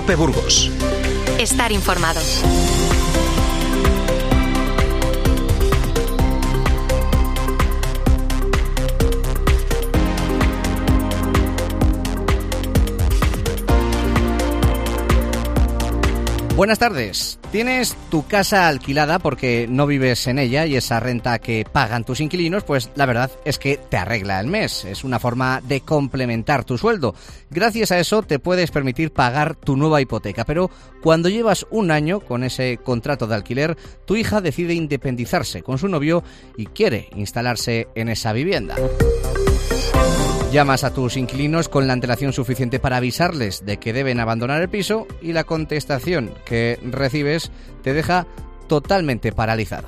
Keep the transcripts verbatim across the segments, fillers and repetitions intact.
COPE Burgos. Estar informado. Buenas tardes. ¿Tienes tu casa alquilada porque no vives en ella y esa renta que pagan tus inquilinos, pues la verdad es que te arregla el mes? Es una forma de complementar tu sueldo. Gracias a eso te puedes permitir pagar tu nueva hipoteca, pero cuando llevas un año con ese contrato de alquiler, tu hija decide independizarse con su novio y quiere instalarse en esa vivienda. Llamas a tus inquilinos con la antelación suficiente para avisarles de que deben abandonar el piso y la contestación que recibes te deja totalmente paralizado.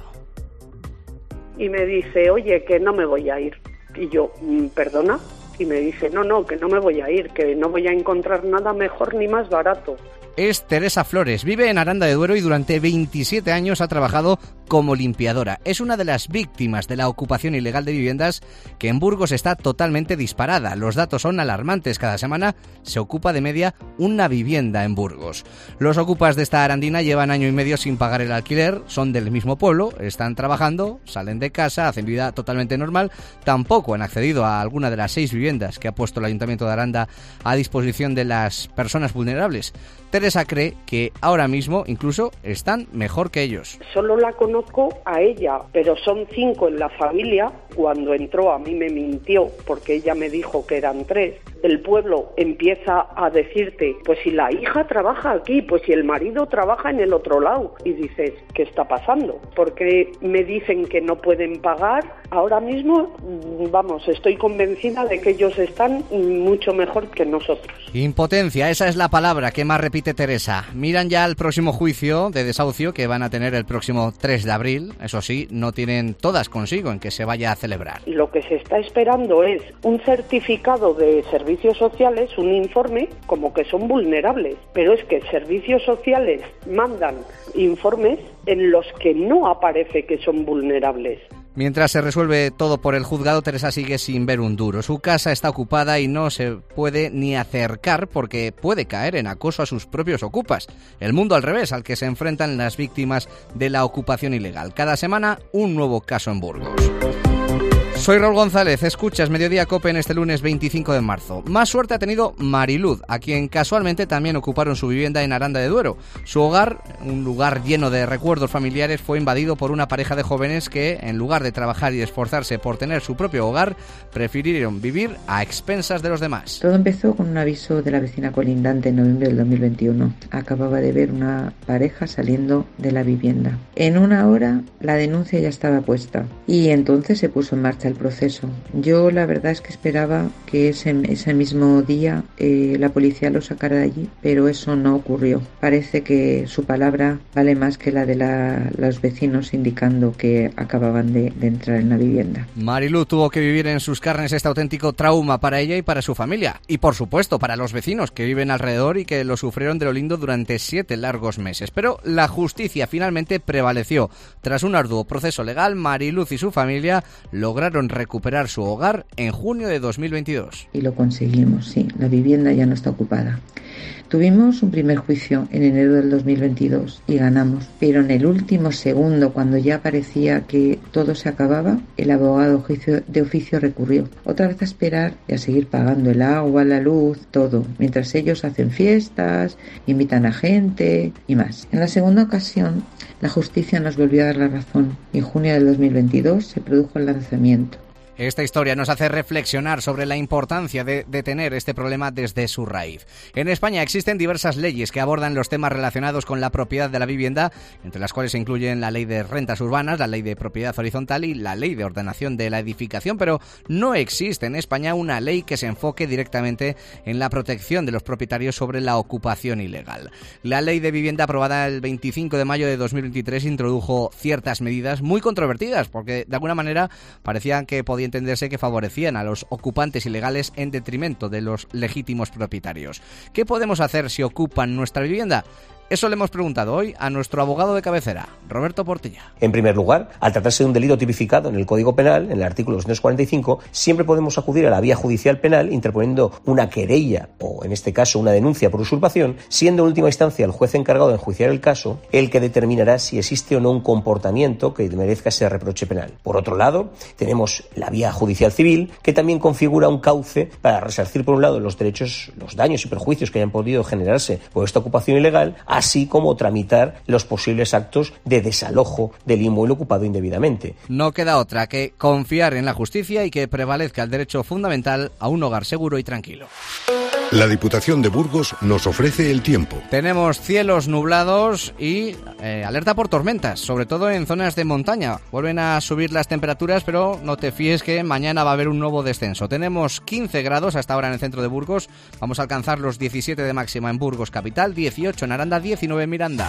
Y me dice, oye, que no me voy a ir. Y yo, ¿perdona? Y me dice, no, no, que no me voy a ir, que no voy a encontrar nada mejor ni más barato. Es Teresa Flores, vive en Aranda de Duero y durante veintisiete años ha trabajado como limpiadora. Es una de las víctimas de la ocupación ilegal de viviendas que en Burgos está totalmente disparada. Los datos son alarmantes. Cada semana se ocupa de media una vivienda en Burgos. Los ocupas de esta arandina llevan año y medio sin pagar el alquiler, son del mismo pueblo, están trabajando, salen de casa, hacen vida totalmente normal. Tampoco han accedido a alguna de las seis viviendas que ha puesto el Ayuntamiento de Aranda a disposición de las personas vulnerables. Teresa cree que ahora mismo incluso están mejor que ellos. Solo la conozco a ella, pero son cinco en la familia. Cuando entró a mí me mintió porque ella me dijo que eran tres. El pueblo empieza a decirte, pues si la hija trabaja aquí, pues si el marido trabaja en el otro lado. Y dices, ¿qué está pasando? Porque me dicen que no pueden pagar. Ahora mismo, vamos, estoy convencida de que ellos están mucho mejor que nosotros. Impotencia, esa es la palabra que más repite Teresa. Miran ya el próximo juicio de desahucio que van a tener el próximo tres de abril. Eso sí, no tienen todas consigo en que se vaya a celebrar. Lo que se está esperando es un certificado de servicios sociales, un informe, como que son vulnerables. Pero es que servicios sociales mandan informes en los que no aparece que son vulnerables. Mientras se resuelve todo por el juzgado, Teresa sigue sin ver un duro. Su casa está ocupada y no se puede ni acercar porque puede caer en acoso a sus propios ocupas. El mundo al revés al que se enfrentan las víctimas de la ocupación ilegal. Cada semana un nuevo caso en Burgos. Soy Raúl González, escuchas Mediodía Cope en este lunes veinticinco de marzo. Más suerte ha tenido Mariluz, a quien casualmente también ocuparon su vivienda en Aranda de Duero. Su hogar, un lugar lleno de recuerdos familiares, fue invadido por una pareja de jóvenes que, en lugar de trabajar y esforzarse por tener su propio hogar, prefirieron vivir a expensas de los demás. Todo empezó con un aviso de la vecina colindante en noviembre del dos mil veintiuno. Acababa de ver una pareja saliendo de la vivienda. En una hora la denuncia ya estaba puesta y entonces se puso en marcha el proceso. Yo la verdad es que esperaba que ese, ese mismo día eh, la policía lo sacara de allí, pero eso no ocurrió. Parece que su palabra vale más que la de la, los vecinos indicando que acababan de, de entrar en la vivienda. Mariluz tuvo que vivir en sus carnes este auténtico trauma para ella y para su familia. Y por supuesto para los vecinos que viven alrededor y que lo sufrieron de lo lindo durante siete largos meses. Pero la justicia finalmente prevaleció. Tras un arduo proceso legal, Mariluz y su familia lograron recuperar su hogar en junio de dos mil veintidós. Y lo conseguimos, sí, la vivienda ya no está ocupada. Tuvimos un primer juicio en enero del dos mil veintidós y ganamos, pero en el último segundo, cuando ya parecía que todo se acababa, el abogado de oficio recurrió. Otra vez a esperar y a seguir pagando el agua, la luz, todo, mientras ellos hacen fiestas, invitan a gente y más. En la segunda ocasión, la justicia nos volvió a dar la razón y en junio del dos mil veintidós se produjo el lanzamiento. Esta historia nos hace reflexionar sobre la importancia de detener este problema desde su raíz. En España existen diversas leyes que abordan los temas relacionados con la propiedad de la vivienda, entre las cuales se incluyen la Ley de Rentas Urbanas, la Ley de Propiedad Horizontal y la Ley de Ordenación de la Edificación, pero no existe en España una ley que se enfoque directamente en la protección de los propietarios sobre la ocupación ilegal. La Ley de Vivienda aprobada el veinticinco de mayo de dos mil veintitrés introdujo ciertas medidas muy controvertidas, porque de alguna manera parecían que podían entenderse que favorecían a los ocupantes ilegales en detrimento de los legítimos propietarios. ¿Qué podemos hacer si ocupan nuestra vivienda? Eso le hemos preguntado hoy a nuestro abogado de cabecera, Roberto Portilla. En primer lugar, al tratarse de un delito tipificado en el Código Penal, en el artículo doscientos cuarenta y cinco, siempre podemos acudir a la vía judicial penal interponiendo una querella o, en este caso, una denuncia por usurpación, siendo en última instancia el juez encargado de enjuiciar el caso el que determinará si existe o no un comportamiento que merezca ese reproche penal. Por otro lado, tenemos la vía judicial civil, que también configura un cauce para resarcir, por un lado, los derechos, los daños y perjuicios que hayan podido generarse por esta ocupación ilegal, así como tramitar los posibles actos de desalojo del inmueble ocupado indebidamente. No queda otra que confiar en la justicia y que prevalezca el derecho fundamental a un hogar seguro y tranquilo. La Diputación de Burgos nos ofrece el tiempo. Tenemos cielos nublados y eh, alerta por tormentas, sobre todo en zonas de montaña. Vuelven a subir las temperaturas, pero no te fíes que mañana va a haber un nuevo descenso. Tenemos quince grados hasta ahora en el centro de Burgos. Vamos a alcanzar los diecisiete de máxima en Burgos capital, dieciocho en Aranda, diecinueve en Miranda.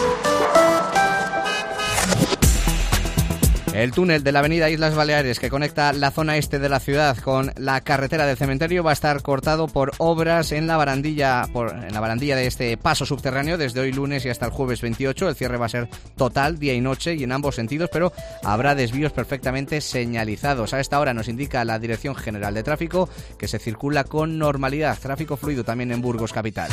El túnel de la avenida Islas Baleares que conecta la zona este de la ciudad con la carretera del cementerio va a estar cortado por obras en la barandilla por, en la barandilla de este paso subterráneo desde hoy lunes y hasta el jueves veintiocho. El cierre va a ser total, día y noche y en ambos sentidos, pero habrá desvíos perfectamente señalizados. A esta hora nos indica la Dirección General de Tráfico que se circula con normalidad. Tráfico fluido también en Burgos capital.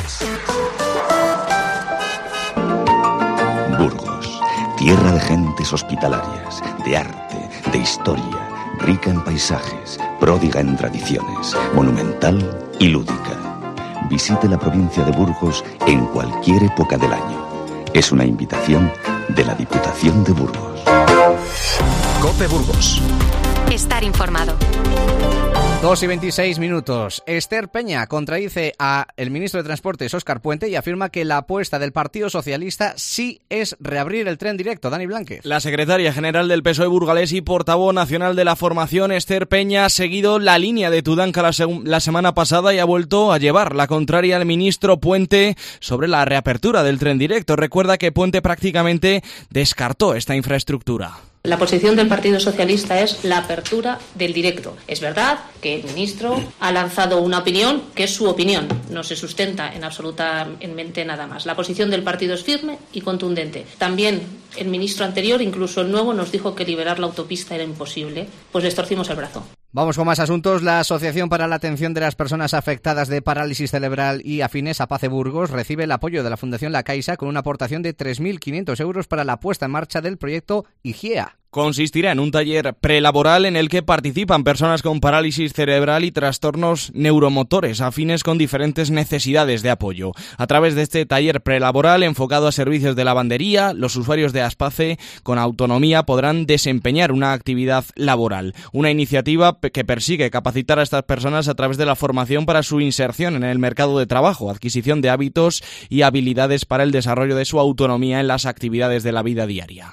Burgos, tierra de gentes hospitalarias, de arte, de historia, rica en paisajes, pródiga en tradiciones, monumental y lúdica. Visite la provincia de Burgos en cualquier época del año. Es una invitación de la Diputación de Burgos. COPE Burgos. Estar informado. dos y veintiséis minutos. Esther Peña contradice a el ministro de Transportes, Óscar Puente, y afirma que la apuesta del Partido Socialista sí es reabrir el tren directo. Dani Blánquez. La secretaria general del P S O E burgalés y portavoz nacional de la formación, Esther Peña, ha seguido la línea de Tudanca la, seg- la semana pasada y ha vuelto a llevar la contraria al ministro Puente sobre la reapertura del tren directo. Recuerda que Puente prácticamente descartó esta infraestructura. La posición del Partido Socialista es la apertura del directo. Es verdad que el ministro ha lanzado una opinión que es su opinión, no se sustenta en absolutamente nada más. La posición del partido es firme y contundente. También el ministro anterior, incluso el nuevo, nos dijo que liberar la autopista era imposible, pues les torcimos el brazo. Vamos con más asuntos. La Asociación para la Atención de las Personas Afectadas de Parálisis Cerebral y Afines, APACE Burgos, recibe el apoyo de la Fundación La Caixa con una aportación de tres mil quinientos euros para la puesta en marcha del proyecto IGEA. Consistirá en un taller prelaboral en el que participan personas con parálisis cerebral y trastornos neuromotores afines con diferentes necesidades de apoyo. A través de este taller prelaboral enfocado a servicios de lavandería, los usuarios de ASPACE con autonomía podrán desempeñar una actividad laboral. Una iniciativa que persigue capacitar a estas personas a través de la formación para su inserción en el mercado de trabajo, adquisición de hábitos y habilidades para el desarrollo de su autonomía en las actividades de la vida diaria.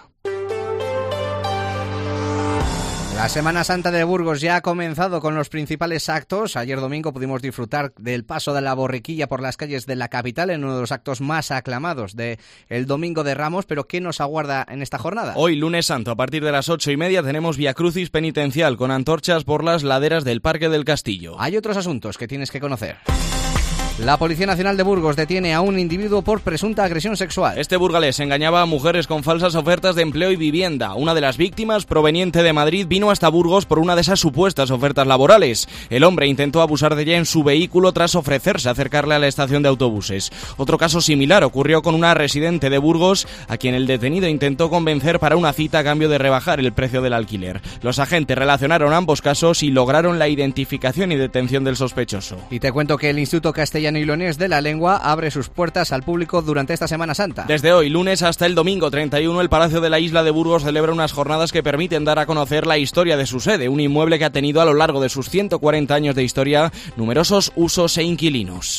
La Semana Santa de Burgos ya ha comenzado con los principales actos. Ayer domingo pudimos disfrutar del paso de la borriquilla por las calles de la capital en uno de los actos más aclamados del Domingo de Ramos. Pero ¿qué nos aguarda en esta jornada? Hoy, lunes santo, a partir de las ocho y media tenemos viacrucis penitencial con antorchas por las laderas del Parque del Castillo. Hay otros asuntos que tienes que conocer. La Policía Nacional de Burgos detiene a un individuo por presunta agresión sexual. Este burgalés engañaba a mujeres con falsas ofertas de empleo y vivienda. Una de las víctimas, proveniente de Madrid, vino hasta Burgos por una de esas supuestas ofertas laborales. El hombre intentó abusar de ella en su vehículo tras ofrecerse a acercarle a la estación de autobuses. Otro caso similar ocurrió con una residente de Burgos, a quien el detenido intentó convencer para una cita a cambio de rebajar el precio del alquiler. Los agentes relacionaron ambos casos y lograron la identificación y detención del sospechoso. Y te cuento que el Instituto Castellano y Leonés de la Lengua abre sus puertas al público durante esta Semana Santa. Desde hoy, lunes, hasta el domingo treinta y uno, el Palacio de la Isla de Burgos celebra unas jornadas que permiten dar a conocer la historia de su sede, un inmueble que ha tenido a lo largo de sus ciento cuarenta años de historia numerosos usos e inquilinos.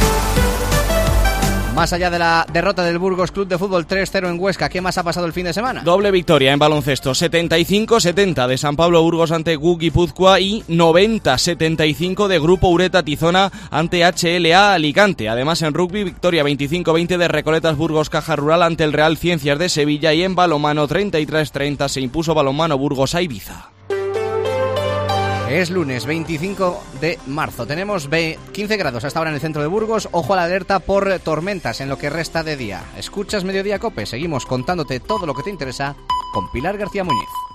Más allá de la derrota del Burgos Club de Fútbol tres cero en Huesca, ¿qué más ha pasado el fin de semana? Doble victoria en baloncesto, setenta y cinco setenta de San Pablo Burgos ante G U Guipúzcoa y noventa setenta y cinco de Grupo Ureta Tizona ante H L A Alicante. Además, en rugby, victoria veinticinco veinte de Recoletas Burgos Caja Rural ante el Real Ciencias de Sevilla, y en balonmano treinta y tres treinta se impuso Balonmano Burgos a Ibiza. Es lunes veinticinco de marzo. Tenemos quince grados hasta ahora en el centro de Burgos. Ojo a la alerta por tormentas en lo que resta de día. Escuchas Mediodía Cope. Seguimos contándote todo lo que te interesa con Pilar García Muñiz.